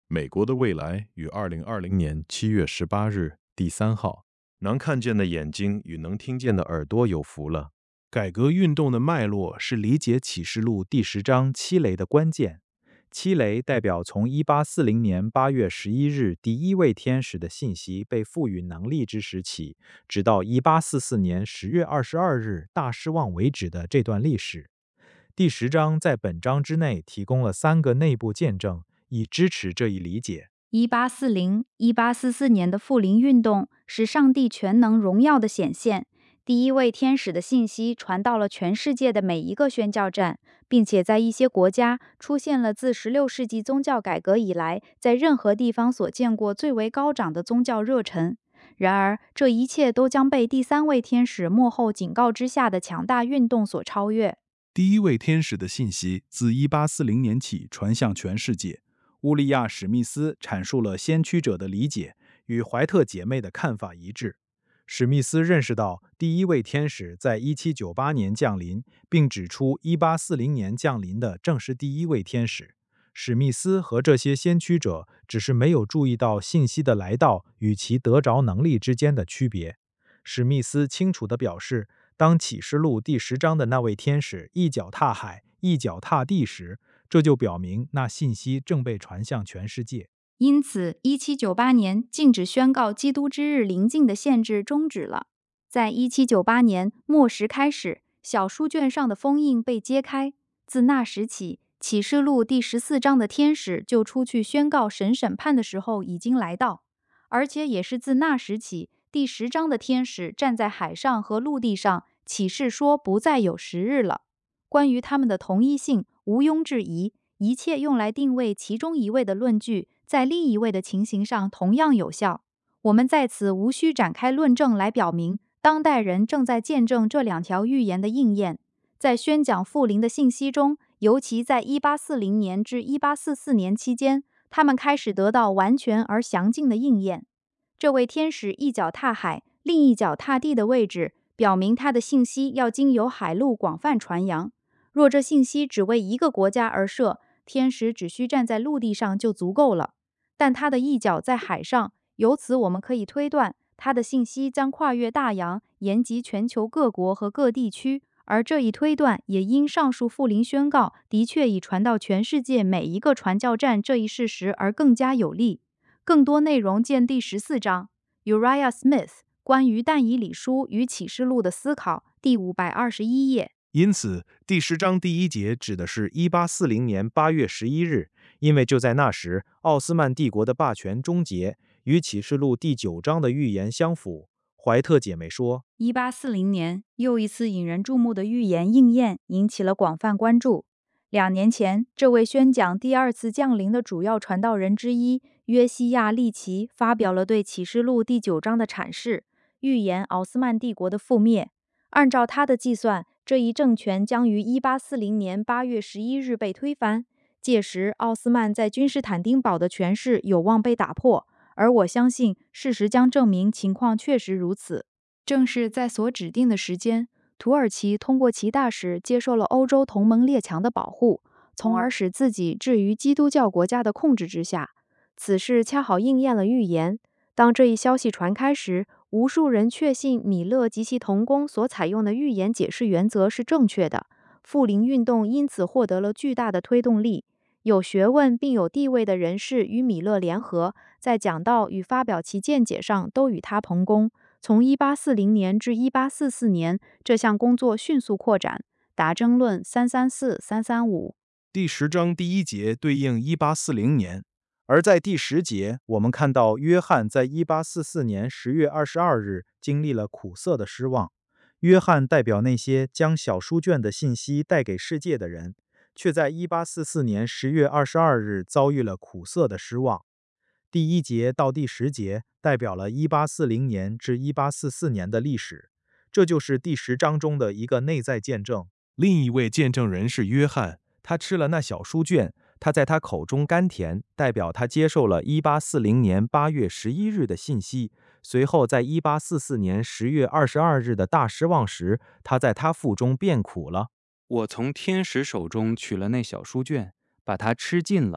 美国的未来与2020年7月18日第3号。能看见的眼睛与能听见的耳朵有福了。 改革运动的脉络是理解启示录第10章七雷的关键。七雷代表从1840年8月11日第一位天使的信息被赋予能力之时起，直到1844年10月22日大失望为止的这段历史。第10章在本章之内提供了3个内部见证，以支持这一理解。 1840、1844年的复临运动是上帝全能荣耀的显现。第一位天使的信息传到了全世界的每一个宣教站，并且在一些国家出现了自16世纪宗教改革以来在任何地方所见过最为高涨的宗教热忱。然而，这一切都将被第3位天使幕后警告之下的强大运动所超越。 第一位天使的信息自1840年起传向全世界。乌利亚·史密斯阐述了先驱者的理解，与怀特姐妹的看法一致。史密斯认识到第一位天使在1798年降临，并指出1840年降临的正是第一位天使。史密斯和这些先驱者只是没有注意到信息的来到与其得着能力之间的区别。史密斯清楚地表示，当启示录第10章的那位天使一脚踏海，一脚踏地时，这就表明那信息正被传向全世界。 因此，1798年禁止宣告基督之日临近的限制终止了。在1798年末时开始，小书卷上的封印被揭开。自那时起，启示录第14章的天使就出去宣告神审判的时候已经来到，而且也是自那时起，第10章的天使站在海上和陆地上，启示说不再有时日了。关于他们的同一性，毋庸置疑，一切用来定位其中一位的论据，在另一位的情形上同样有效。我们在此无需展开论证来表明，当代人正在见证这2条预言的应验。在宣讲复临的信息中，尤其在1840年至1844年期间，他们开始得到完全而详尽的应验。这位天使一脚踏海，另一脚踏地的位置，表明他的信息要经由海路广泛传扬。若这信息只为一个国家而设，天使只需站在陆地上就足够了。但他的一脚在海上，由此我们可以推断，他的信息将跨越大洋，延及全球各国和各地区。而这一推断也因上述复临宣告的确已传到全世界每一个传教站这一事实而更加有力。更多内容见第14章 Uriah Smith 关于但以理书与启示录的思考，第521页。 因此，第10章第1节指的是1840年8月11日，因为就在那时，奥斯曼帝国的霸权终结，与启示录第9章的预言相符。怀特姐妹说 ，1840年又一次引人注目的预言应验，引起了广泛关注。2年前，这位宣讲第2次降临的主要传道人之一约西亚·利奇发表了对启示录第9章的阐释，预言奥斯曼帝国的覆灭。按照他的计算，这一政权将于1840年8月11日被推翻，届时奥斯曼在君士坦丁堡的权势有望被打破，而我相信事实将证明情况确实如此。正是在所指定的时间，土耳其通过其大使接受了欧洲同盟列强的保护，从而使自己置于基督教国家的控制之下。此事恰好应验了预言。当这一消息传开时，无数人确信米勒及其同工所采用的预言解释原则是正确的，复临运动因此获得了巨大的推动力。有学问并有地位的人士与米勒联合，在讲道与发表其见解上都与他同工。从1840年至1844年，这项工作迅速扩展。达争论334、335。 第10章第1节对应1840年。而在第10节，我们看到约翰在1844年10月22日经历了苦涩的失望。约翰代表那些将小书卷的信息带给世界的人，却在1844年10月22日遭遇了苦涩的失望。第1节到第10节代表了1840年至1844年的历史，这就是第10章中的一个内在见证。另一位见证人是约翰，他吃了那小书卷，他在他口中甘甜，代表他接受了1840年8月11日的信息。随后在1844年10月22日的大失望时，他在他腹中变苦了。 我从天使手中取了那小书卷，把它吃尽了。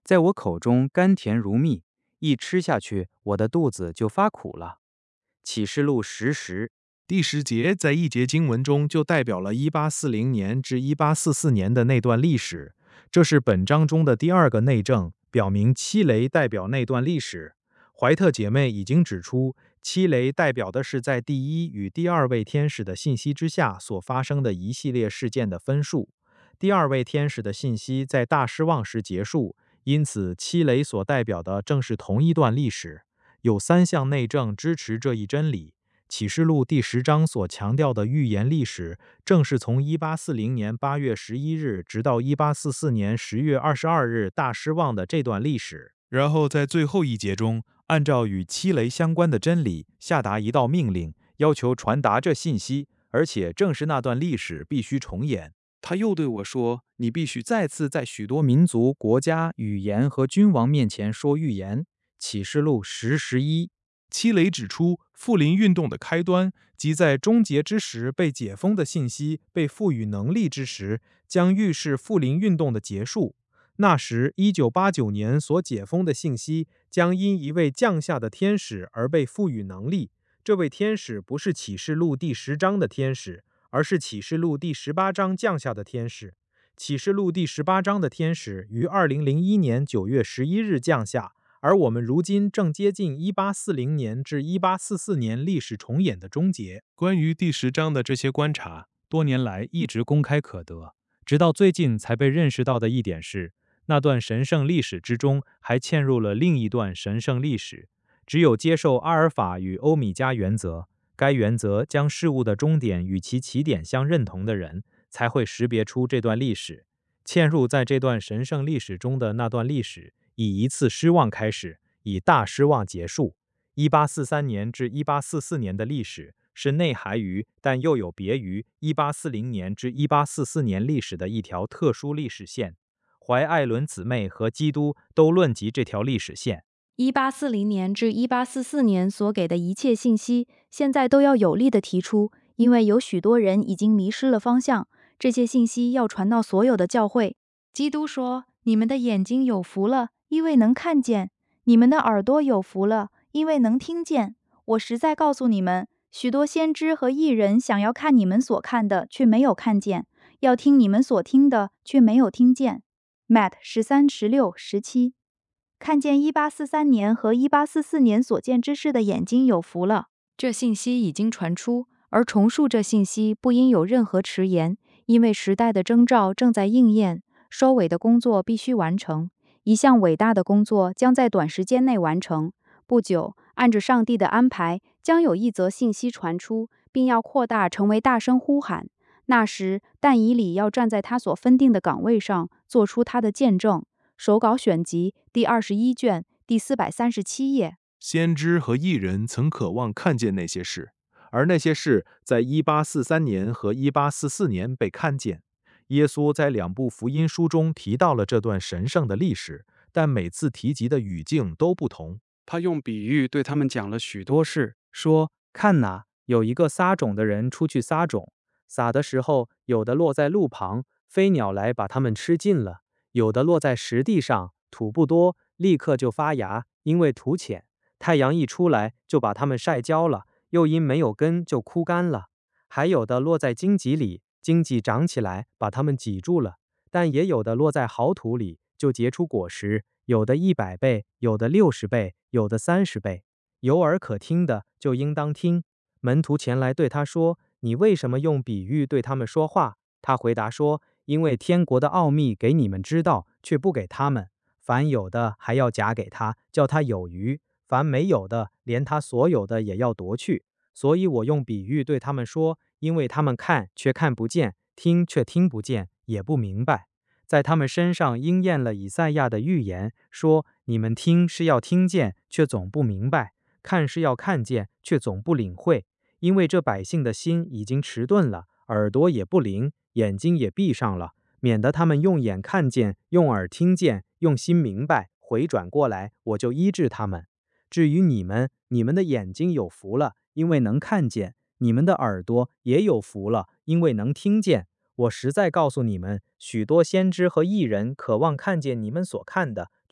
在我口中甘甜如蜜，一吃下去，我的肚子就发苦了。启示录10:10。 第10节在一节经文中就代表了1840年至1844年的那段历史，这是本章中的第2个内证，表明七雷代表那段历史。怀特姐妹已经指出，七雷代表的是在第1与第2位天使的信息之下所发生的一系列事件的分数。第2位天使的信息在大失望时结束，因此七雷所代表的正是同一段历史。有3项内证支持这一真理。启示录第10章所强调的预言历史，正是从1840年8月11日直到1844年10月22日大失望的这段历史。然后在最后一节中，按照与七雷相关的真理，下达一道命令，要求传达这信息，而且正是那段历史必须重演。他又对我说：“你必须再次在许多民族、国家、语言和君王面前说预言。”启示录10:11。七雷指出，复临运动的开端，即在终结之时被解封的信息被赋予能力之时，将预示复临运动的结束。那时，1989年所解封的信息将因一位降下的天使而被赋予能力。这位天使不是启示录第10章的天使，而是启示录第18章降下的天使。启示录第18章的天使于2001年9月11日降下，而我们如今正接近1840年至1844年历史重演的终结。关于第10章的这些观察，多年来一直公开可得，直到最近才被认识到的一点是，那段神圣历史之中还嵌入了另一段神圣历史。只有接受阿尔法与欧米伽原则，该原则将事物的终点与其起点相认同的人，才会识别出这段历史。嵌入在这段神圣历史中的那段历史，以一次失望开始，以大失望结束。1843年至1844年的历史是内含于但又有别于1840年至1844年历史的一条特殊历史线。怀艾伦姊妹和基督都论及这条历史线。 1840年至1844年所给的一切信息，现在都要有力地提出，因为有许多人已经迷失了方向。这些信息要传到所有的教会。基督说：“你们的眼睛有福了，因为能看见；你们的耳朵有福了，因为能听见。我实在告诉你们，许多先知和义人想要看你们所看的，却没有看见；要听你们所听的，却没有听见。” Matt 13、16、17。看见1843年和1844年所见之事的眼睛有福了。这信息已经传出，而重述这信息不应有任何迟延，因为时代的征兆正在应验，收尾的工作必须完成。一项伟大的工作将在短时间内完成。不久，按着上帝的安排，将有一则信息传出，并要扩大成为大声呼喊。那时，但以理要站在他所分定的岗位上，做出他的见证。手稿选集第21卷第437页。 先知和义人曾渴望看见那些事，而那些事在1843年和1844年被看见。耶稣在2部福音书中提到了这段神圣的历史，但每次提及的语境都不同。 他用比喻对他们讲了许多事，说：“看哪，有一个撒种的人出去撒种，撒的时候，有的落在路旁，飞鸟来把它们吃尽了；有的落在实地上，土不多，立刻就发芽，因为土浅。太阳一出来，就把它们晒焦了，又因没有根就枯干了。还有的落在荆棘里，荆棘长起来，把它们挤住了；但也有的落在好土里，就结出果实，有的100倍，有的60倍，有的30倍。有耳可听的，就应当听。”门徒前来对他说：“你为什么用比喻对他们说话？”他回答说：“因为天国的奥秘给你们知道，却不给他们。凡有的还要加给他，叫他有余；凡没有的，连他所有的也要夺去。所以我用比喻对他们说，因为他们看却看不见，听却听不见，也不明白。在他们身上应验了以赛亚的预言，说：你们听是要听见，却总不明白；看是要看见，却总不领会。因为这百姓的心已经迟钝了，耳朵也不灵，眼睛也闭上了，免得他们用眼看见，用耳听见，用心明白，回转过来，我就医治他们。至于你们，你们的眼睛有福了，因为能看见；你们的耳朵也有福了，因为能听见。我实在告诉你们，许多先知和义人渴望看见你们所看的，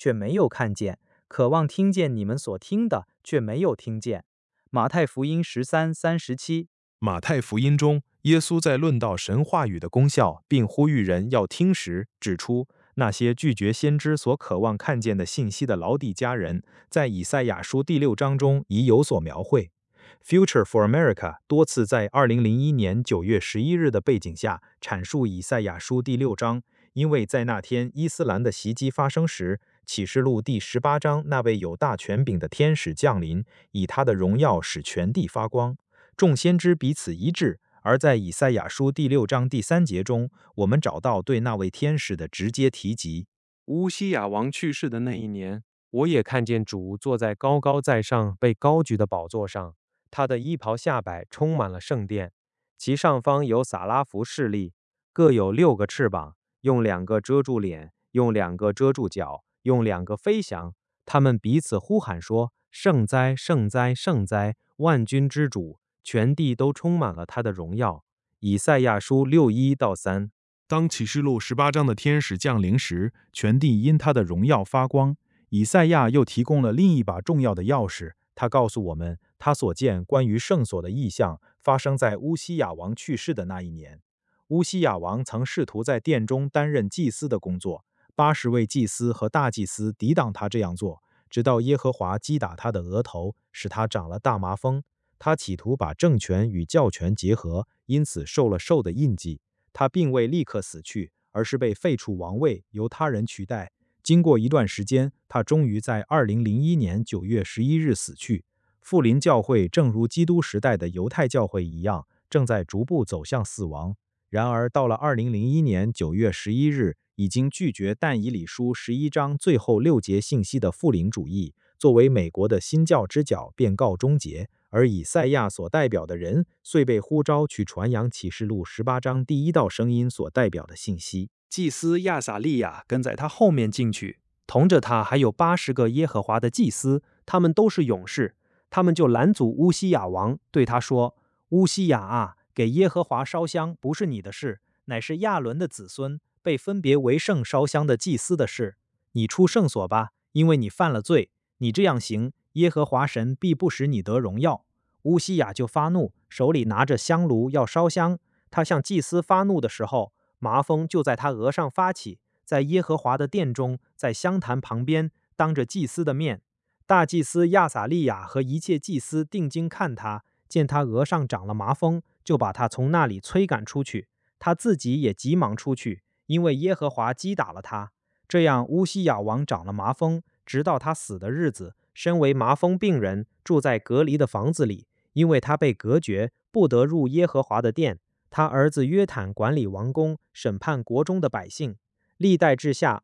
却没有看见，渴望听见你们所听的，却没有听见。马太福音13:37。 马太福音中，耶稣在论到神话语的功效，并呼吁人要听时，指出那些拒绝先知所渴望看见的信息的老底嘉人，在以赛亚书第6章中已有所描绘。Future for America 多次在2001年9月11日的背景下阐述以赛亚书第6章，因为在那天伊斯兰的袭击发生时，启示录第18章那位有大权柄的天使降临，以他的荣耀使全地发光。众先知彼此一致，而在以赛亚书第6章第3节中，我们找到对那位天使的直接提及。 乌西雅王去世的那一年，我也看见主坐在高高在上被高举的宝座上，他的衣袍下摆充满了圣殿，其上方有撒拉弗侍立，各有6个翅膀，用2个遮住脸，用2个遮住脚，用2个飞翔。他们彼此呼喊说：圣哉，圣哉，圣哉，万军之主，全地都充满了他的荣耀。以赛亚书6:1-3。 当启示录18章的天使降临时，全地因他的荣耀发光。以赛亚又提供了另一把重要的钥匙，他告诉我们，他所见关于圣所的异象发生在乌西雅王去世的那一年。乌西雅王曾试图在殿中担任祭司的工作，80位祭司和大祭司抵挡他这样做，直到耶和华击打他的额头，使他长了大麻风。他企图把政权与教权结合，因此受了兽的印记。他并未立刻死去，而是被废黜王位，由他人取代。经过一段时间，他终于在2001年9月11日死去。复临教会正如基督时代的犹太教会一样，正在逐步走向死亡。然而，到了2001年9月11日，已经拒绝但以理书11章最后6节信息的复临主义，作为美国的新教之角便告终结。而以赛亚所代表的人遂被呼召去传扬启示录18章第1道声音所代表的信息。 祭司亚撒利亚跟在他后面进去，同着他还有80个耶和华的祭司，他们都是勇士。他们就拦阻乌西雅王，对他说：乌西雅啊，给耶和华烧香不是你的事，乃是亚伦的子孙被分别为圣烧香的祭司的事。你出圣所吧，因为你犯了罪。你这样行，耶和华神必不使你得荣耀。乌西雅就发怒，手里拿着香炉要烧香。他向祭司发怒的时候，麻风就在他额上发起，在耶和华的殿中，在香坛旁边，当着祭司的面。大祭司亚撒利亚和一切祭司定睛看他，见他额上长了麻风，就把他从那里催赶出去。他自己也急忙出去，因为耶和华击打了他。这样乌西雅王长了麻风，直到他死的日子，身为麻风病人，住在隔离的房子里，因为他被隔绝，不得入耶和华的殿。他儿子约坦管理王宫，审判国中的百姓。历代志下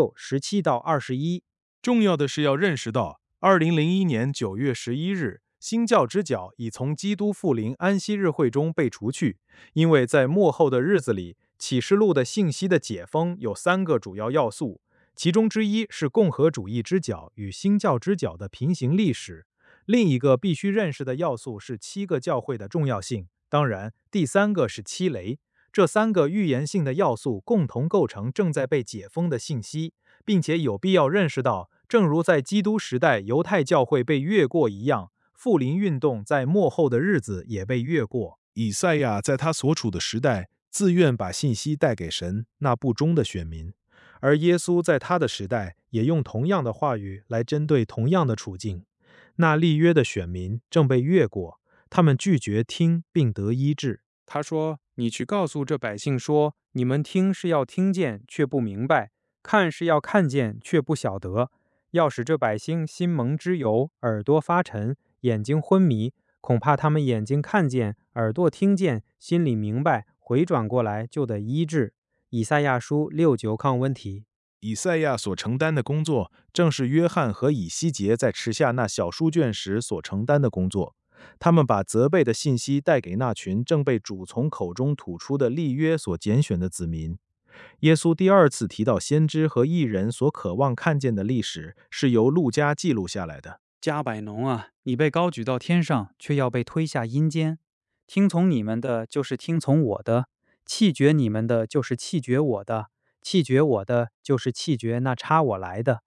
26:17-21。 重要的是要认识到，2001年9月11日，新教之角已从基督复临安息日会中被除去，因为在末后的日子里，启示录的信息的解封有3个主要要素，其中之一是共和主义之角与新教之角的平行历史，另一个必须认识的要素是7个教会的重要性，当然，第3个是7雷。这3个预言性的要素共同构成正在被解封的信息，并且有必要认识到，正如在基督时代犹太教会被越过一样，复临运动在末后的日子也被越过。以赛亚在他所处的时代，自愿把信息带给神那不忠的选民，而耶稣在他的时代也用同样的话语来针对同样的处境。那立约的选民正被越过，他们拒绝听并得医治。 他说：你去告诉这百姓说，你们听是要听见，却不明白；看是要看见，却不晓得。要使这百姓心蒙脂油，耳朵发沉，眼睛昏迷，恐怕他们眼睛看见，耳朵听见，心里明白，回转过来就得医治。以赛亚书6:9抗问题。 以赛亚所承担的工作，正是约翰和以西结在持下那小书卷时所承担的工作。他们把责备的信息带给那群正被主从口中吐出的立约所拣选的子民。耶稣第2次提到先知和义人所渴望看见的历史，是由路加记录下来的。 加百农啊，你被高举到天上，却要被推下阴间。听从你们的，就是听从我的；弃绝你们的，就是弃绝我的；弃绝我的，就是弃绝那差我来的。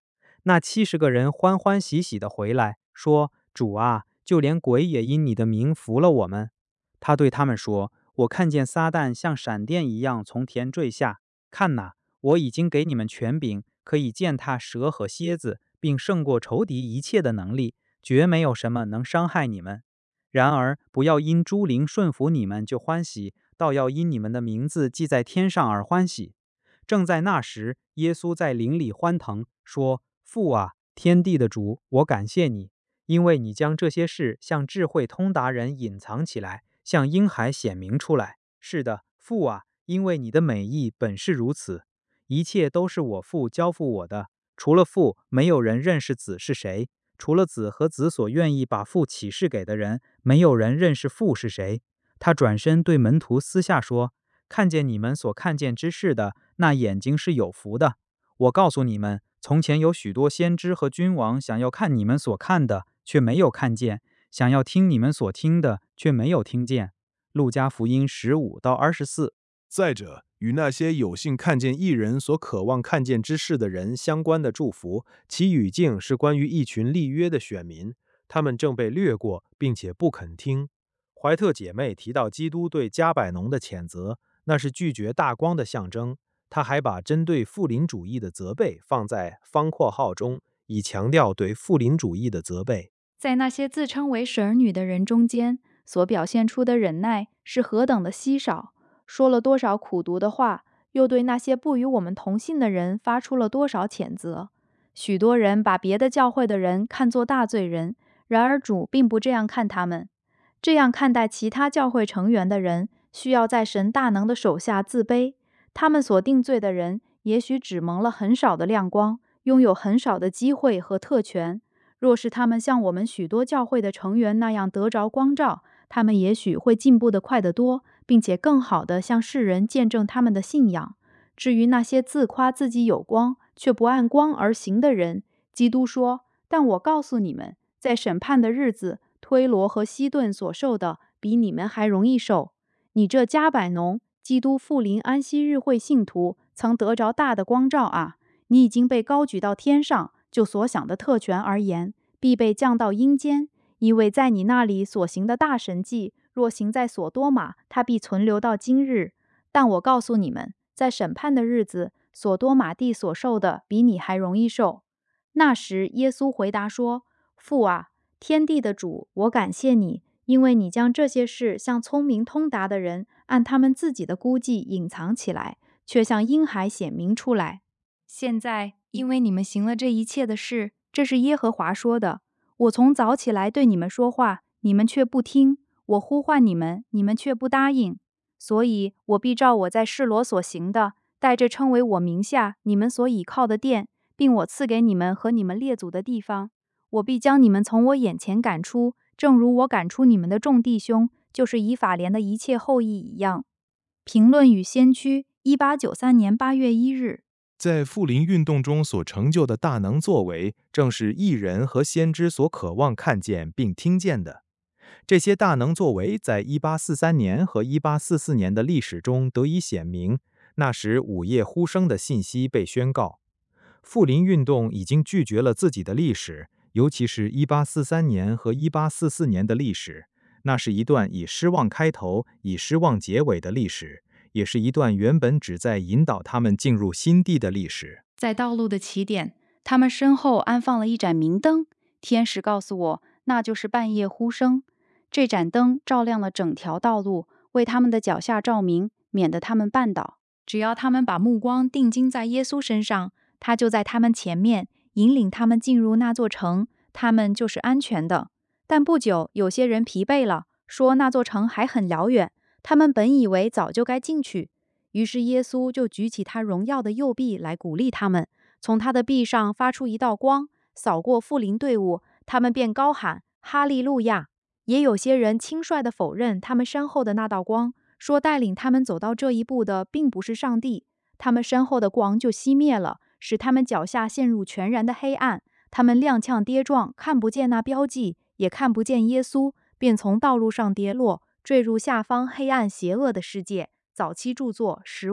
那70个人欢欢喜喜地回来，说：“主啊，就连鬼也因你的名服了我们。”他对他们说：“我看见撒旦像闪电一样从天坠下，看哪，我已经给你们权柄，可以践踏蛇和蝎子，并胜过仇敌一切的能力，绝没有什么能伤害你们。然而，不要因诸灵顺服你们就欢喜，倒要因你们的名字记在天上而欢喜。”正在那时，耶稣在灵里欢腾，说：“父啊，天地的主，我感谢你，因为你将这些事向智慧通达人隐藏起来，向婴孩显明出来。是的，父啊，因为你的美意本是如此。一切都是我父交付我的，除了父，没有人认识子是谁；除了子和子所愿意把父启示给的人，没有人认识父是谁。”他转身对门徒私下说：“看见你们所看见之事的，那眼睛是有福的。我告诉你们，从前有许多先知和君王想要看你们所看的，却没有看见；想要听你们所听的，却没有听见。”路加福音15到24。 再者，与那些有幸看见义人所渴望看见之事的人相关的祝福，其语境是关于一群立约的选民，他们正被掠过，并且不肯听。怀特姐妹提到基督对加百农的谴责，那是拒绝大光的象征。她还把针对复临主义的责备放在方括号中，以强调对复临主义的责备。 在那些自称为神儿女的人中间，所表现出的忍耐是何等的稀少，说了多少苦毒的话，又对那些不与我们同信的人发出了多少谴责。许多人把别的教会的人看作大罪人，然而主并不这样看他们。这样看待其他教会成员的人，需要在神大能的手下自卑。他们所定罪的人，也许只蒙了很少的亮光，拥有很少的机会和特权。若是他们像我们许多教会的成员那样得着光照，他们也许会进步得快得多，并且更好地向世人见证他们的信仰。至于那些自夸自己有光，却不按光而行的人，基督说：“但我告诉你们，在审判的日子，推罗和西顿所受的，比你们还容易受。你这加百农，基督复临安息日会信徒，曾得着大的光照啊！你已经被高举到天上，就所想的特权而言，必被降到阴间，因为在你那里所行的大神迹，若行在所多玛，它必存留到今日。但我告诉你们，在审判的日子，所多玛地所受的，比你还容易受。”那时，耶稣回答说：“父啊，天地的主，我感谢你，因为你将这些事向聪明通达的人，按他们自己的估计隐藏起来，却向婴孩显明出来。现在，因为你们行了这一切的事，这是耶和华说的。我从早起来对你们说话，你们却不听；我呼唤你们，你们却不答应。所以我必照我在示罗所行的，带着称为我名下你们所倚靠的殿，并我赐给你们和你们列祖的地方，我必将你们从我眼前赶出，正如我赶出你们的众弟兄，就是以法莲的一切后裔一样。”评论与先驱，1893年8月1日。 在复临运动中所成就的大能作为，正是义人和先知所渴望看见并听见的。这些大能作为在1843年和1844年的历史中得以显明。那时午夜呼声的信息被宣告。复临运动已经拒绝了自己的历史，尤其是1843年和1844年的历史。那是一段以失望开头、以失望结尾的历史，也是一段原本旨在引导他们进入新地的历史。 在道路的起点，他们身后安放了一盏明灯。天使告诉我，那就是半夜呼声。这盏灯照亮了整条道路，为他们的脚下照明，免得他们绊倒。只要他们把目光定睛在耶稣身上，他就在他们前面，引领他们进入那座城，他们就是安全的。但不久，有些人疲惫了，说那座城还很遥远，他们本以为早就该进去。于是耶稣就举起他荣耀的右臂来鼓励他们，从他的臂上发出一道光，扫过复临队伍，他们便高喊哈利路亚。也有些人轻率地否认他们身后的那道光，说带领他们走到这一步的并不是上帝。他们身后的光就熄灭了，使他们脚下陷入全然的黑暗。他们踉跄跌撞，看不见那标记，也看不见耶稣，便从道路上跌落，坠入下方黑暗邪恶的世界。早期著作15。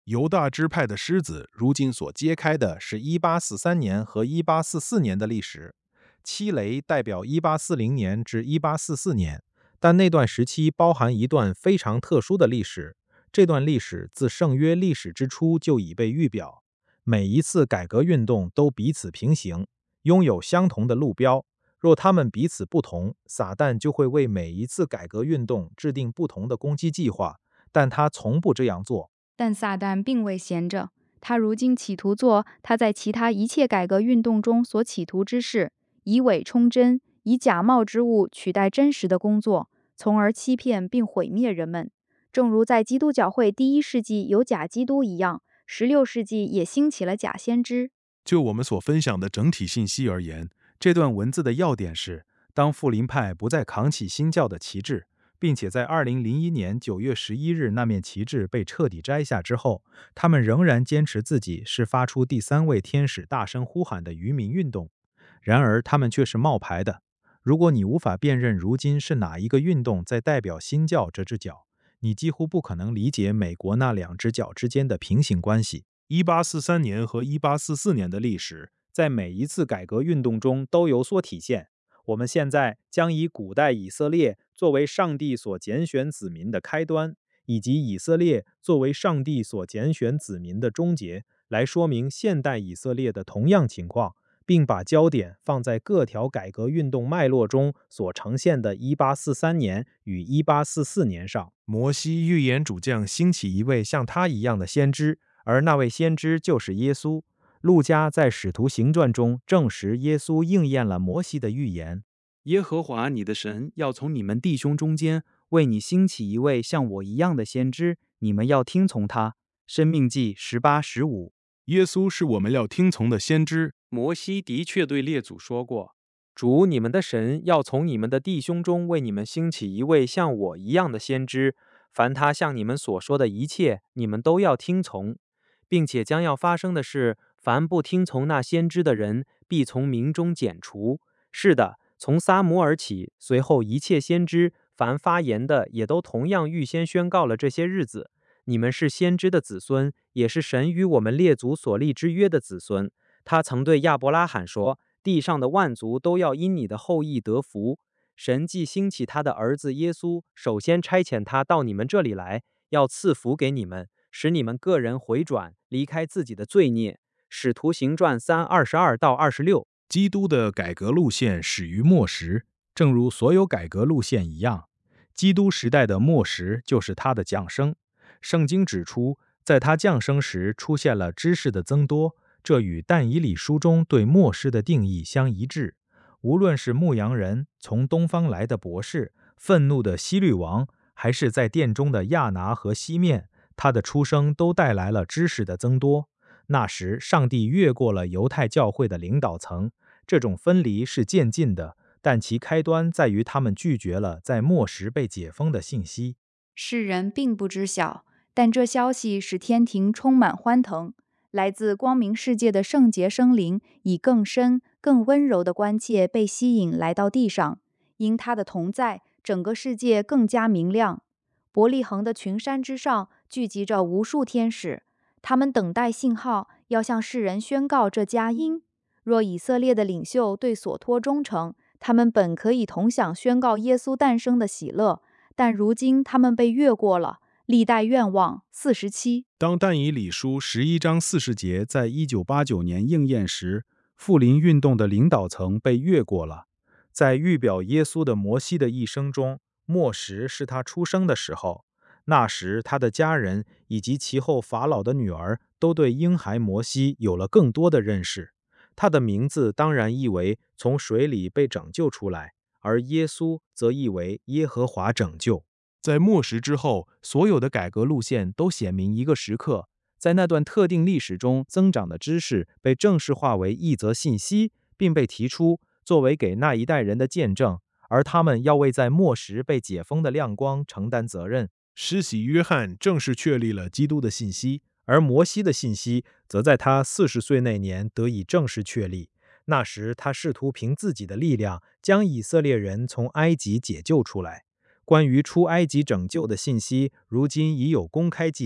犹大支派的狮子如今所揭开的是1843年和1844年的历史。七雷代表1840年至1844年，但那段时期包含一段非常特殊的历史。这段历史自圣约历史之初就已被预表。每一次改革运动都彼此平行，拥有相同的路标。若它们彼此不同，撒旦就会为每一次改革运动制定不同的攻击计划，但他从不这样做。 但撒旦并未闲着，他如今企图做他在其他一切改革运动中所企图之事，以伪充真，以假冒之物取代真实的工作，从而欺骗并毁灭人们。正如在基督教会第1世纪有假基督一样，16世纪也兴起了假先知。 就我们所分享的整体信息而言，这段文字的要点是：当复临派不再扛起新教的旗帜，并且在2001年9月11日那面旗帜被彻底摘下之后，他们仍然坚持自己是发出第3位天使大声呼喊的渔民运动。然而，他们却是冒牌的。如果你无法辨认如今是哪一个运动在代表新教这只脚，你几乎不可能理解美国那2只脚之间的平行关系。1843年和1844年的历史，在每一次改革运动中都有所体现。我们现在将以古代以色列作为上帝所拣选子民的开端，以及以色列作为上帝所拣选子民的终结，来说明现代以色列的同样情况，并把焦点放在各条改革运动脉络中所呈现的1843年与1844年上。摩西预言主将兴起一位像他一样的先知，而那位先知就是耶稣。路加在《使徒行传》中证实耶稣应验了摩西的预言。 耶和华你的神要从你们弟兄中间为你兴起一位像我一样的先知，你们要听从他。申命记18:15。 耶稣是我们要听从的先知。 摩西的确对列祖说过，主你们的神要从你们的弟兄中为你们兴起一位像我一样的先知，凡他向你们所说的一切，你们都要听从，并且将要发生的是，凡不听从那先知的人，必从民中剪除。是的，从撒母耳起，随后一切先知，凡发言的，也都同样预先宣告了这些日子。你们是先知的子孙，也是神与我们列祖所立之约的子孙。他曾对亚伯拉罕说，地上的万族都要因你的后裔得福。神既兴起他的儿子耶稣，首先差遣他到你们这里来，要赐福给你们，使你们个人回转，离开自己的罪孽。使徒行传3:22-26。 基督的改革路线始于末时，正如所有改革路线一样，基督时代的末时就是他的降生。圣经指出，在他降生时出现了知识的增多，这与但以理书中对末世的定义相一致。无论是牧羊人、从东方来的博士、愤怒的希律王，还是在殿中的亚拿和西面，他的出生都带来了知识的增多。那时，上帝越过了犹太教会的领导层，这种分离是渐进的，但其开端在于他们拒绝了在末时被解封的信息。 世人并不知晓，但这消息使天庭充满欢腾。来自光明世界的圣洁生灵以更深、更温柔的关切被吸引来到地上，因他的同在，整个世界更加明亮。伯利恒的群山之上聚集着无数天使，他们等待信号，要向世人宣告这佳音。若以色列的领袖对所托忠诚，他们本可以同享宣告耶稣诞生的喜乐，但如今他们被越过了。历代愿望47。 当但以理书11章40节在1989年应验时，复临运动的领导层被越过了。在预表耶稣的摩西的一生中，末时是他出生的时候。那时他的家人以及其后法老的女儿都对婴孩摩西有了更多的认识。他的名字当然意为从水里被拯救出来，而耶稣则意为耶和华拯救。在末时之后，所有的改革路线都显明一个时刻，在那段特定历史中增长的知识被正式化为一则信息，并被提出作为给那一代人的见证，而他们要为在末时被解封的亮光承担责任。施洗约翰正式确立了基督的信息，而摩西的信息则在他40岁那年得以正式确立。那时他试图凭自己的力量将以色列人从埃及解救出来。关于出埃及拯救的信息，如今已有公开记录。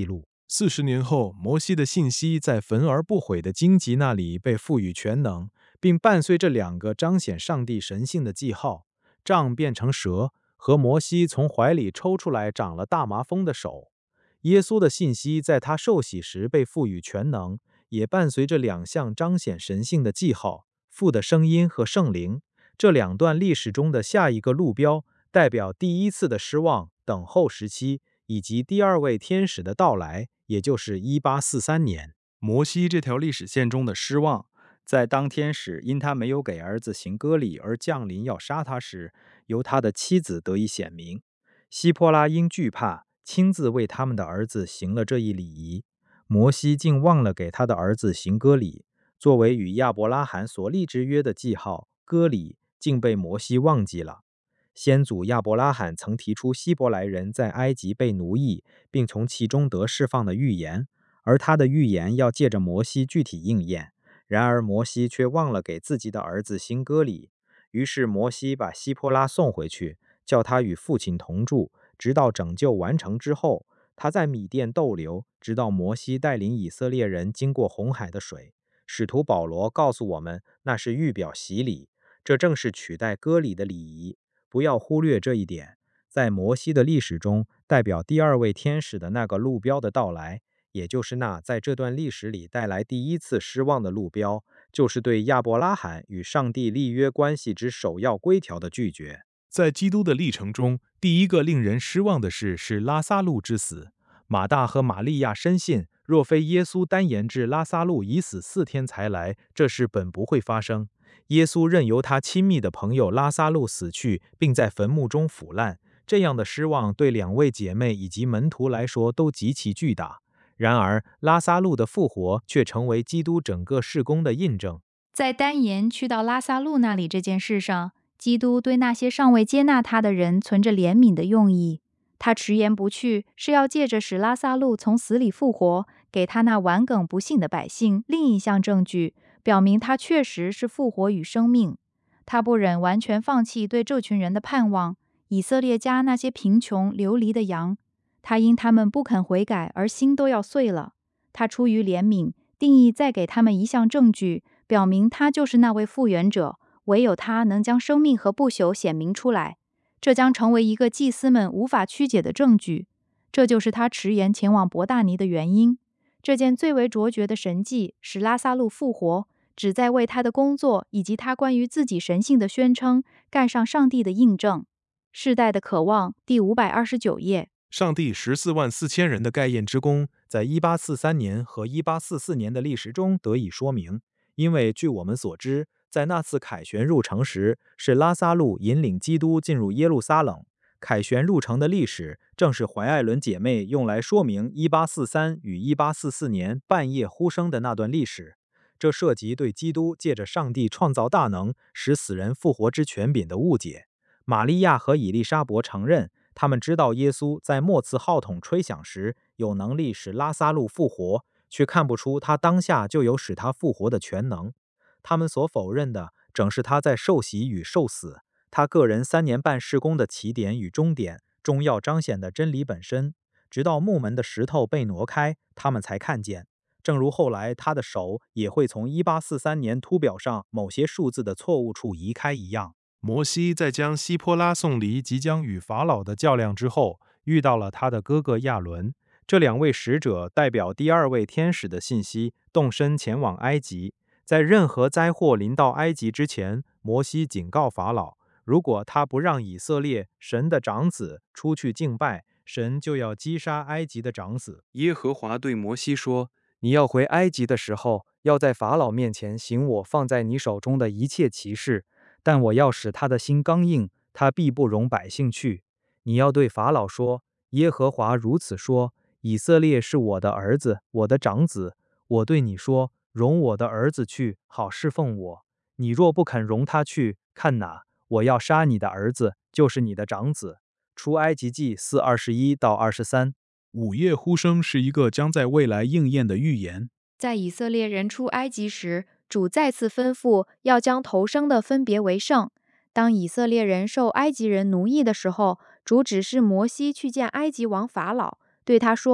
40年后，摩西的信息在焚而不毁的荆棘那里被赋予全能，并伴随着2个彰显上帝神性的记号：杖变成蛇和摩西从怀里抽出来长了大麻风的手。耶稣的信息在他受洗时被赋予全能，也伴随着2项彰显神性的记号：父的声音和圣灵。这2段历史中的下一个路标，代表第一次的失望、等候时期，以及第2位天使的到来，也就是1843年。 摩西这条历史线中的失望，在当天使因他没有给儿子行割礼而降临要杀他时，由他的妻子得以显明。希波拉因惧怕，亲自为他们的儿子行了这一礼仪。摩西竟忘了给他的儿子行割礼，作为与亚伯拉罕所立之约的记号，割礼竟被摩西忘记了。先祖亚伯拉罕曾提出希伯来人在埃及被奴役，并从其中得释放的预言，而他的预言要借着摩西具体应验。然而摩西却忘了给自己的儿子行割礼，于是摩西把希波拉送回去，叫他与父亲同住，直到拯救完成之后。他在米甸逗留，直到摩西带领以色列人经过红海的水。使徒保罗告诉我们，那是预表洗礼，这正是取代割礼的礼仪。不要忽略这一点，在摩西的历史中，代表第2位天使的那个路标的到来，也就是那在这段历史里带来第一次失望的路标，就是对亚伯拉罕与上帝立约关系之首要规条的拒绝。 在基督的历程中，第一个令人失望的事是拉撒路之死。马大和玛利亚深信，若非耶稣单言至拉撒路已死4天才来，这事本不会发生。耶稣任由他亲密的朋友拉撒路死去，并在坟墓中腐烂。这样的失望对2位姐妹以及门徒来说都极其巨大。然而，拉撒路的复活却成为基督整个事工的印证。 在单言去到拉撒路那里这件事上，基督对那些尚未接纳他的人存着怜悯的用意。他迟延不去，是要借着使拉撒路从死里复活，给他那顽梗不信的百姓另一项证据，表明他确实是复活与生命。他不忍完全放弃对这群人的盼望，以色列家那些贫穷流离的羊。他因他们不肯悔改而心都要碎了。他出于怜悯，定义再给他们一项证据，表明他就是那位复原者，唯有他能将生命和不朽显明出来。这将成为一个祭司们无法曲解的证据。这就是他迟延前往伯大尼的原因。这件最为卓绝的神迹使拉撒路复活，旨在为他的工作以及他关于自己神性的宣称盖上上帝的印证。世代的渴望，第529页。 上帝14万4千人的盖验之功，在1843年和1844年的历史中得以说明。因为据我们所知，在那次凯旋入城时，是拉撒路引领基督进入耶路撒冷。凯旋入城的历史，正是怀艾伦姐妹用来说明1843与1844年半夜呼声的那段历史。这涉及对基督借着上帝创造大能使死人复活之权柄的误解。玛利亚和以利沙伯承认，他们知道耶稣在末次号筒吹响时有能力使拉撒路复活，却看不出他当下就有使他复活的全能。他们所否认的正是他在受洗与受死，他个人3年半事工的起点与终点中要彰显的真理本身。直到墓门的石头被挪开，他们才看见。正如后来他的手也会从1843年图表上某些数字的错误处移开一样。摩西在将希波拉送离即将与法老的较量之后，遇到了他的哥哥亚伦。这2位使者代表第2位天使的信息，动身前往埃及。在任何灾祸临到埃及之前，摩西警告法老，如果他不让以色列神的长子出去敬拜，神就要击杀埃及的长子。 耶和华对摩西说：“你要回埃及的时候，要在法老面前行我放在你手中的一切奇事，但我要使他的心刚硬，他必不容百姓去。你要对法老说：耶和华如此说：以色列是我的儿子，我的长子。我对你说，容我的儿子去，好侍奉我。你若不肯容他去，看哪，我要杀你的儿子，就是你的长子。”出埃及记4:21到23。 午夜呼声是一个将在未来应验的预言。 在以色列人出埃及时，主再次吩咐要将头生的分别为圣。当以色列人受埃及人奴役的时候，主指示摩西去见埃及王法老，对他说：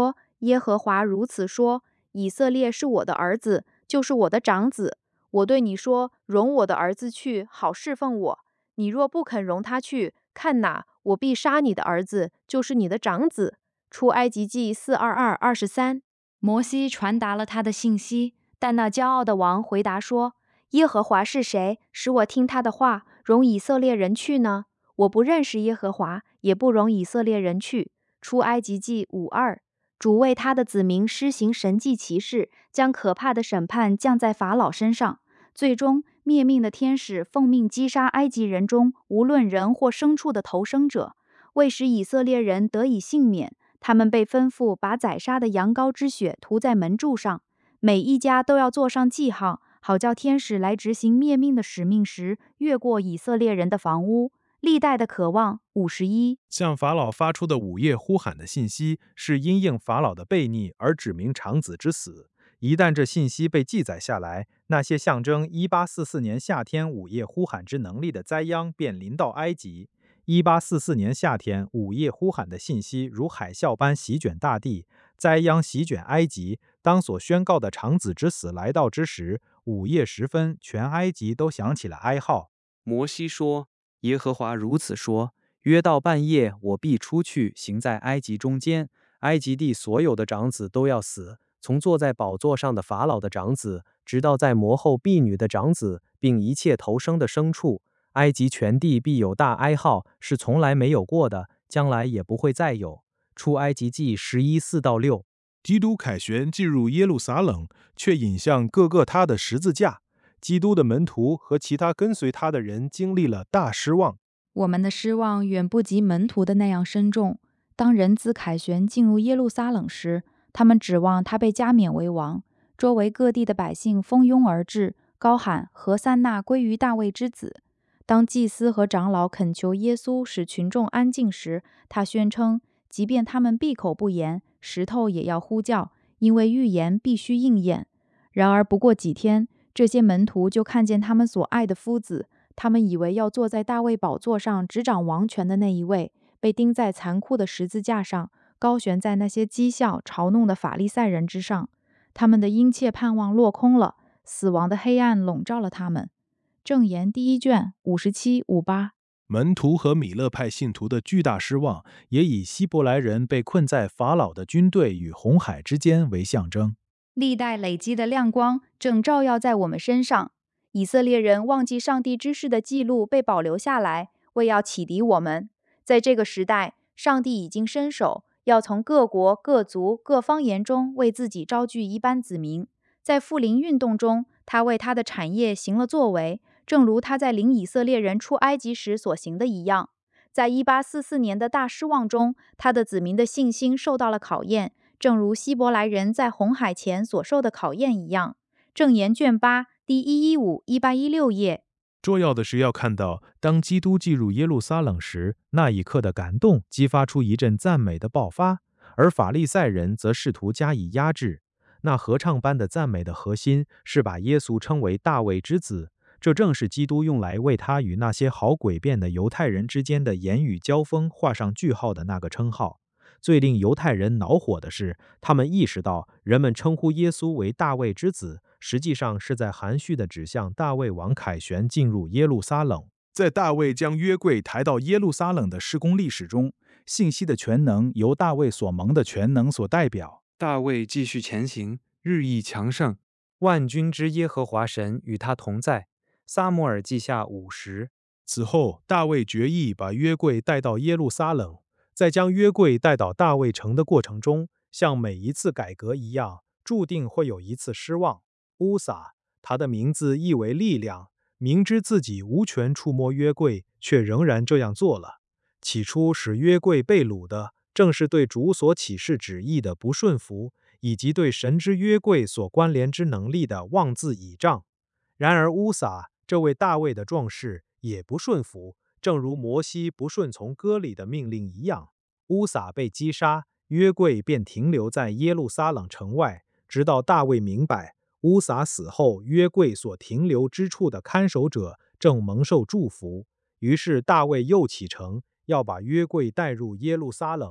耶和华如此说：以色列是我的儿子，就是我的长子。我对你说，容我的儿子去，好侍奉我。你若不肯容他去，看哪，我必杀你的儿子，就是你的长子。出埃及记4:22-23。摩西传达了他的信息，但那骄傲的王回答说：耶和华是谁，使我听他的话，容以色列人去呢？我不认识耶和华，也不容以色列人去。出埃及记5:2。主为他的子民施行神迹奇事，将可怕的审判降在法老身上。最终，灭命的天使奉命击杀埃及人中无论人或牲畜的头生者，为使以色列人得以幸免，他们被吩咐把宰杀的羊羔之血涂在门柱上，每一家都要做上记号，好叫天使来执行灭命的使命时，越过以色列人的房屋。历代的渴望51。 向法老发出的午夜呼喊的信息，是因应法老的悖逆而指明长子之死。一旦这信息被记载下来，那些象征1844年夏天午夜呼喊之能力的灾殃便临到埃及。1844年夏天午夜呼喊的信息如海啸般席卷大地，灾殃席卷埃及。当所宣告的长子之死来到之时，午夜时分，全埃及都响起了哀号。 摩西说：耶和华如此说：约到半夜，我必出去，行在埃及中间，埃及地所有的长子都要死，从坐在宝座上的法老的长子，直到在魔后婢女的长子，并一切头生的牲畜。埃及全地必有大哀号，是从来没有过的，将来也不会再有。出埃及记11:4-6。 基督凯旋进入耶路撒冷，却引向各个他的十字架。基督的门徒和其他跟随他的人经历了大失望。 我们的失望远不及门徒的那样深重。当人子凯旋进入耶路撒冷时，他们指望他被加冕为王，周围各地的百姓蜂拥而至，高喊何塞那归于大卫之子。当祭司和长老恳求耶稣使群众安静时，他宣称，即便他们闭口不言，石头也要呼叫，因为预言必须应验。然而不过几天，这些门徒就看见他们所爱的夫子，他们以为要坐在大卫宝座上执掌王权的那一位，被钉在残酷的十字架上，高悬在那些讥笑嘲弄的法利赛人之上。他们的殷切盼望落空了，死亡的黑暗笼罩了他们。正言第1卷57-58。 门徒和米勒派信徒的巨大失望，也以希伯来人被困在法老的军队与红海之间为象征。 历代累积的亮光正照耀在我们身上。以色列人忘记上帝之事的记录被保留下来，为要启迪我们。在这个时代，上帝已经伸手，要从各国、各族、各方言中为自己招聚一班子民。在复临运动中，他为他的产业行了作为，正如他在领以色列人出埃及时所行的一样。在1844年的大失望中，他的子民的信心受到了考验，正如希伯来人在红海前所受的考验一样。正言卷8第115、186页。 重要的是要看到，当基督进入耶路撒冷时，那一刻的感动激发出一阵赞美的爆发，而法利赛人则试图加以压制。那合唱般的赞美的核心是把耶稣称为大卫之子，这正是基督用来为他与那些好诡辩的犹太人之间的言语交锋画上句号的那个称号。最令犹太人恼火的是，他们意识到人们称呼耶稣为大卫之子，实际上是在含蓄地指向大卫王凯旋进入耶路撒冷。在大卫将约柜抬到耶路撒冷的施工历史中，信息的全能由大卫所蒙的全能所代表。 大卫继续前行，日益强盛。 万军之耶和华神与他同在。撒母耳记下50。 此后，大卫决意把约柜带到耶路撒冷。在将约柜带到大卫城的过程中，像每一次改革一样，注定会有一次失望。乌撒，他的名字意为力量，明知自己无权触摸约柜，却仍然这样做了。起初使约柜被掳的，正是对主所启示旨意的不顺服，以及对神之约柜所关联之能力的妄自倚仗。然而乌撒，这位大卫的壮士，也不顺服，正如摩西不顺从歌里的命令一样。乌撒被击杀，约柜便停留在耶路撒冷城外，直到大卫明白乌撒死后，约柜所停留之处的看守者正蒙受祝福。于是大卫又启程，要把约柜带入耶路撒冷。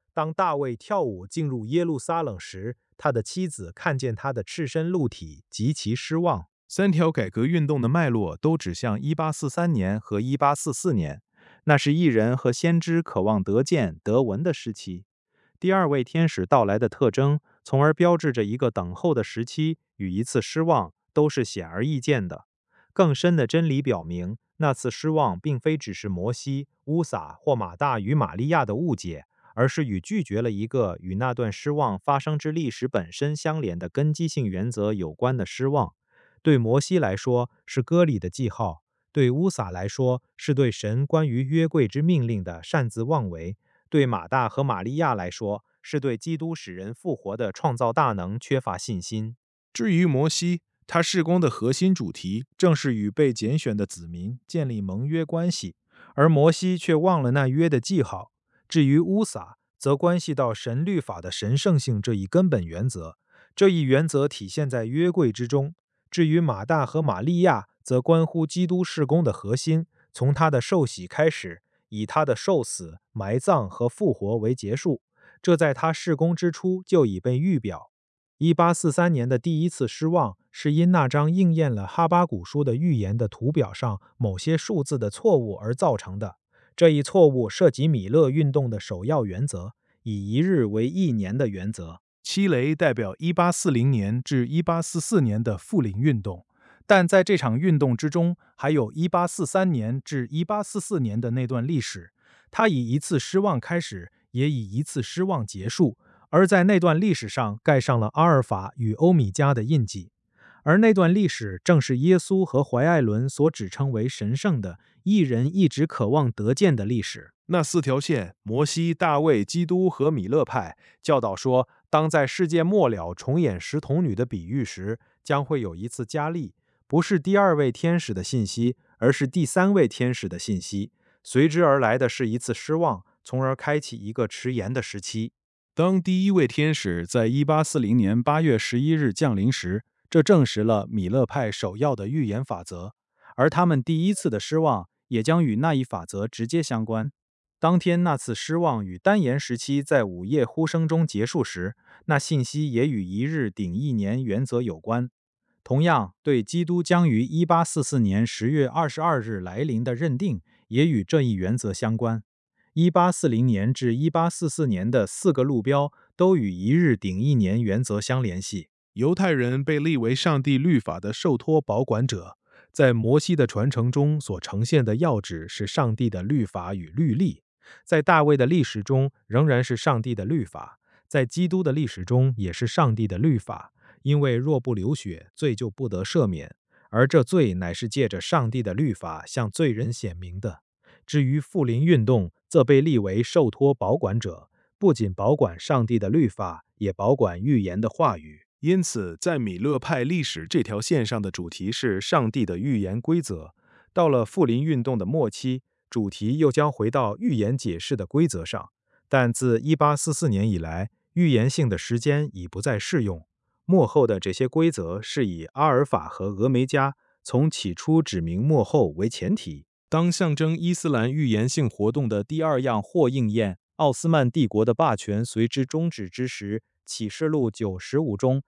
当大卫跳舞进入耶路撒冷时，他的妻子看见他的赤身露体，极其失望。 三条改革运动的脉络都指向1843年和1844年，那是艺人和先知渴望得见得闻的时期。第二位天使到来的特征，从而标志着一个等候的时期与一次失望，都是显而易见的。更深的真理表明，那次失望并非只是摩西、乌撒或马大与玛利亚的误解，而是与拒绝了一个与那段失望发生之历史本身相连的根基性原则有关的失望。对摩西来说是割礼的记号，对乌撒来说是对神关于约柜之命令的擅自妄为，对马大和玛利亚来说是对基督使人复活的创造大能缺乏信心。至于摩西，他事工的核心主题正是与被拣选的子民建立盟约关系，而摩西却忘了那约的记号。至于乌撒，则关系到神律法的神圣性这一根本原则，这一原则体现在约柜之中。至于马大和玛利亚，则关乎基督事工的核心，从他的受洗开始，以他的受死、埋葬和复活为结束，这在他事工之初就已被预表。1843年的第一次失望，是因那张应验了哈巴谷书的预言的图表上某些数字的错误而造成的。这一错误涉及米勒运动的首要原则，以一日为一年的原则。七雷代表1840年至1844年的复临运动，但在这场运动之中，还有1843年至1844年的那段历史，它以一次失望开始，也以一次失望结束，而在那段历史上盖上了阿尔法与欧米伽的印记。而那段历史正是耶稣和怀艾伦所指称为神圣的、一人一直渴望得见的历史。那四条线，摩西、大卫、基督和米勒派，教导说，当在世界末了重演十童女的比喻时，将会有一次加力，不是第二位天使的信息，而是第三位天使的信息。随之而来的是一次失望，从而开启一个迟延的时期。当第一位天使在1840年8月11日降临时，这证实了米勒派首要的预言法则，而他们第一次的失望也将与那一法则直接相关。当天那次失望与单言时期在午夜呼声中结束时，那信息也与一日顶一年原则有关。同样，对基督将于1844年10月22日来临的认定，也与这一原则相关。1840年至1844年的4个路标都与一日顶一年原则相联系。犹太人被立为上帝律法的受托保管者，在摩西的传承中所呈现的要旨是上帝的律法与律例，在大卫的历史中仍然是上帝的律法，在基督的历史中也是上帝的律法，因为若不流血，罪就不得赦免，而这罪乃是借着上帝的律法向罪人显明的。至于复临运动，则被立为受托保管者，不仅保管上帝的律法，也保管预言的话语。因此，在米勒派历史这条线上的主题是上帝的预言规则，到了复临运动的末期，主题又将回到预言解释的规则上。但自1844年以来，预言性的时间已不再适用。末后的这些规则是以阿尔法和俄梅加从起初指明末后为前提。当象征伊斯兰预言性活动的第二样或应验，奥斯曼帝国的霸权随之终止之时，启示录95中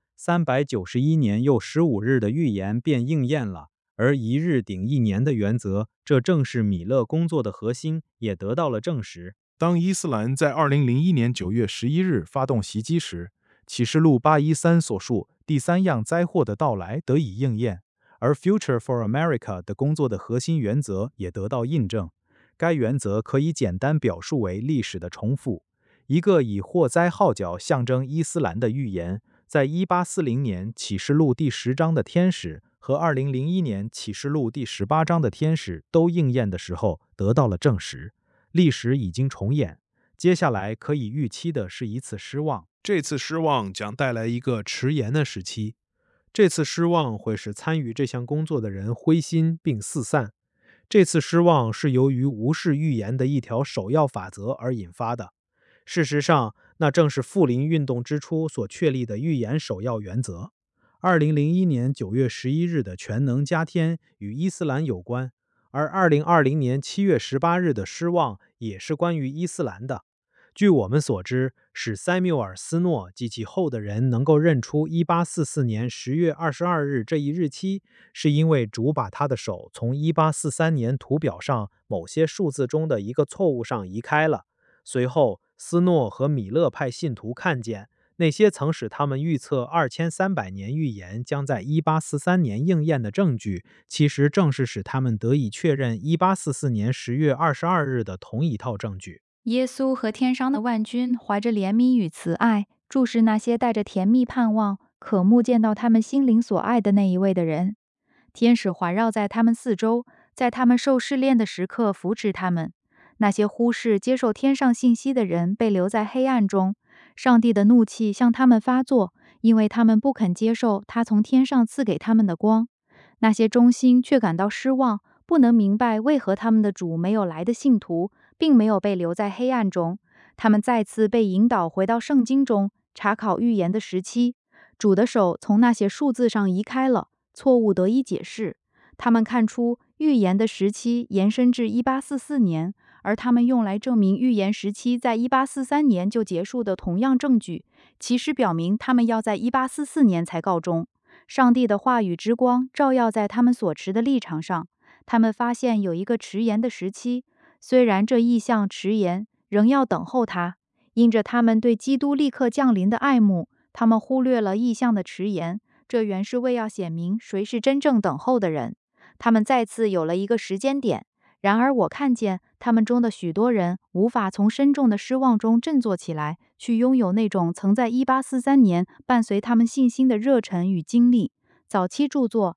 391年又15日的预言便应验了，而一日顶一年的原则，这正是米勒工作的核心，也得到了证实。当伊斯兰在2001年9月11日发动袭击时，启示录813所述第三样灾祸的到来得以应验，而 Future for America 的工作的核心原则也得到印证。该原则可以简单表述为历史的重复。一个以祸灾号角象征伊斯兰的预言，在1840年启示录第10章的天使和2001年启示录第18章的天使都应验的时候得到了证实。历史已经重演，接下来可以预期的是一次失望。这次失望将带来一个迟延的时期。这次失望会使参与这项工作的人灰心并四散。这次失望是由于无视预言的一条首要法则而引发的。事实上，那正是复临运动之初所确立的预言首要原则。2001年9月11日的全能加添与伊斯兰有关，而2020年7月18日的失望也是关于伊斯兰的。 据我们所知，使塞缪尔·斯诺及其后的人能够认出1844年10月22日这一日期，是因为主把他的手从1843年图表上某些数字中的一个错误上移开了。随后，斯诺和米勒派信徒看见，那些曾使他们预测2300年预言将在1843年应验的证据，其实正是使他们得以确认1844年10月22日的同一套证据。 耶稣和天上的万军怀着怜悯与慈爱，注视那些带着甜蜜盼望、渴慕见到他们心灵所爱的那一位的人。天使环绕在他们四周，在他们受试炼的时刻扶持他们。那些忽视接受天上信息的人被留在黑暗中，上帝的怒气向他们发作，因为他们不肯接受他从天上赐给他们的光。那些忠心却感到失望，不能明白为何他们的主没有来的信徒，并没有被留在黑暗中。他们再次被引导回到圣经中，查考预言的时期。主的手从那些数字上移开了，错误得以解释。他们看出预言的时期延伸至1844年，而他们用来证明预言时期在1843年就结束的同样证据，其实表明他们要在1844年才告终。上帝的话语之光照耀在他们所持的立场上，他们发现有一个迟延的时期，虽然这意象迟延，仍要等候他。因着他们对基督立刻降临的爱慕，他们忽略了意象的迟延，这原是为要显明谁是真正等候的人。他们再次有了一个时间点，然而我看见他们中的许多人无法从深重的失望中振作起来，去拥有那种曾在1843年伴随他们信心的热忱与经历。早期著作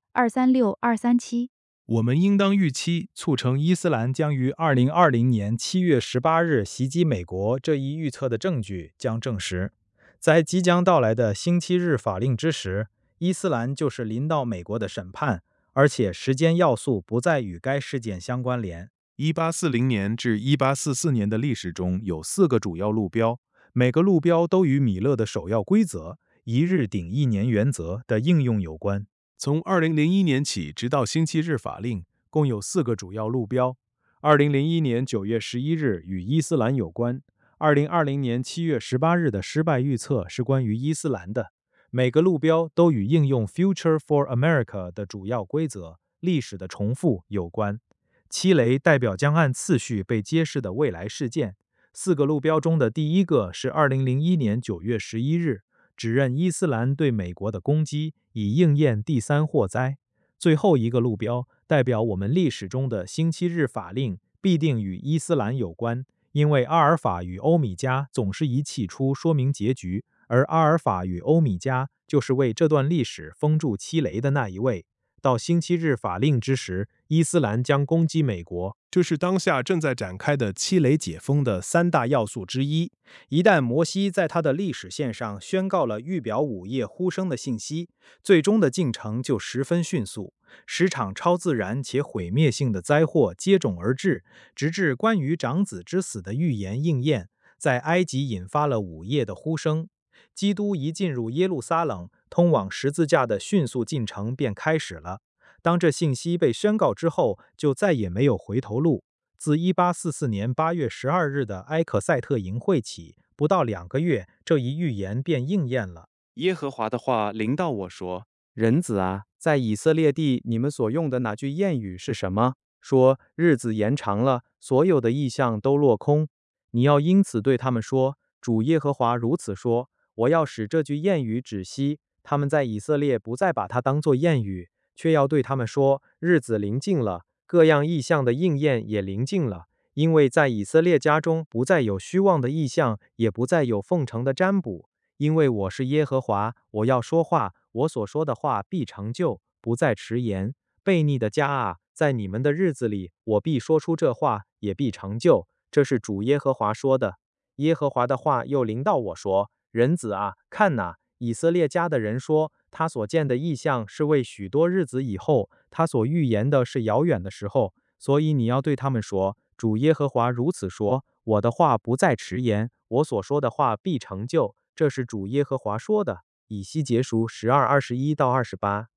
236、237。 我们应当预期促成伊斯兰将于2020年7月18日袭击美国这一预测的证据将证实，在即将到来的星期日法令之时，伊斯兰就是临到美国的审判，而且时间要素不再与该事件相关联。 1840年至1844年的历史中有4个主要路标，每个路标都与米勒的首要规则一日顶一年原则的应用有关。从2001年起直到星期日法令，共有4个主要路标。2001年9月11日与伊斯兰有关，2020年7月18日的失败预测是关于伊斯兰的。每个路标都与应用 Future for America 的主要规则历史的重复有关。七雷代表将按次序被揭示的未来事件。4个路标中的第一个是2001年9月11日，指认伊斯兰对美国的攻击以应验第3祸灾。最后一个路标代表我们历史中的星期日法令必定与伊斯兰有关，因为阿尔法与欧米伽总是以起初说明结局，而阿尔法与欧米伽就是为这段历史封住七雷的那一位。到星期日法令之时，伊斯兰将攻击美国，这是当下正在展开的七雷解封的3大要素之一。一旦摩西在他的历史线上宣告了预表午夜呼声的信息，最终的进程就十分迅速，10场超自然且毁灭性的灾祸接踵而至，直至关于长子之死的预言应验，在埃及引发了午夜的呼声。基督一进入耶路撒冷，通往十字架的迅速进程便开始了。当这信息被宣告之后，就再也没有回头路。自1844年8月12日的埃克塞特营会起，不到2个月，这一预言便应验了。 耶和华的话临到我说：“人子啊，在以色列地，你们所用的那句谚语是什么？说日子延长了，所有的异象都落空。你要因此对他们说：主耶和华如此说。我要使这句谚语止息，他们在以色列不再把它当作谚语，却要对他们说：日子临近了，各样异象的应验也临近了，因为在以色列家中不再有虚妄的异象，也不再有奉承的占卜。因为我是耶和华，我要说话，我所说的话必成就，不再迟延。悖逆的家啊，在你们的日子里，我必说出这话，也必成就。这是主耶和华说的。耶和华的话又临到我说：人子啊，看哪，以色列家的人说，他所见的异象是为许多日子以后，他所预言的是遥远的时候。所以你要对他们说：主耶和华如此说，我的话不再迟延，我所说的话必成就。这是主耶和华说的。以西结书12:21到28。